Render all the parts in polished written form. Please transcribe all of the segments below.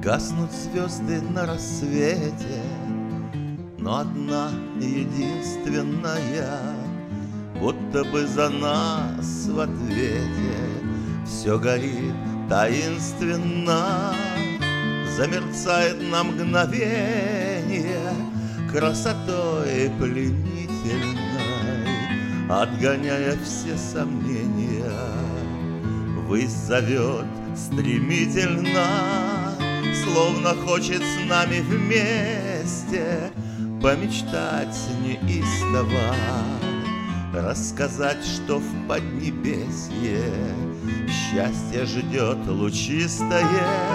Гаснут звезды на рассвете, но одна единственная, будто бы за нас в ответе все горит таинственно. Замерцает на мгновение красотой пленительной, отгоняя все сомнения. Высь зовет стремительно, словно хочет с нами вместе помечтать неистово, рассказать, что в Поднебесье счастье ждет лучистое.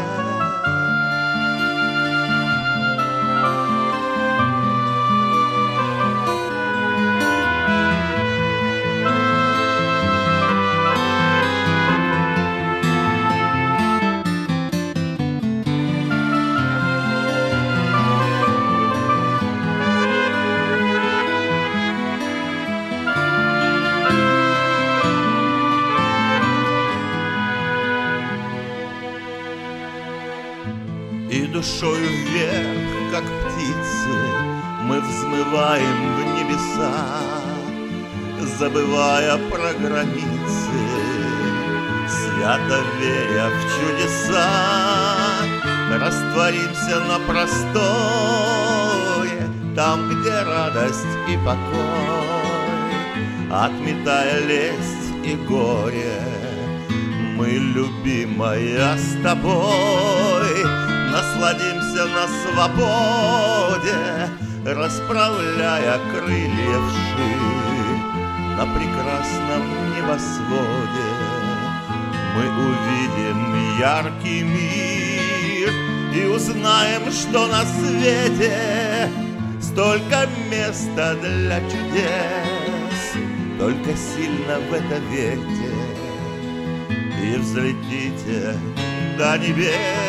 И душою вверх, как птицы, мы взмываем в небеса, забывая про границы, свято веря в чудеса. Растворимся на просторе, там, где радость и покой, отметая лесть и горе. Мы, любимая, с тобой насладимся на свободе, расправляя крылья вширь на прекрасном небосводе. Мы увидим яркий мир и узнаем, что на свете столько места для чудес. Только сильно в это верьте и взлетите до небес.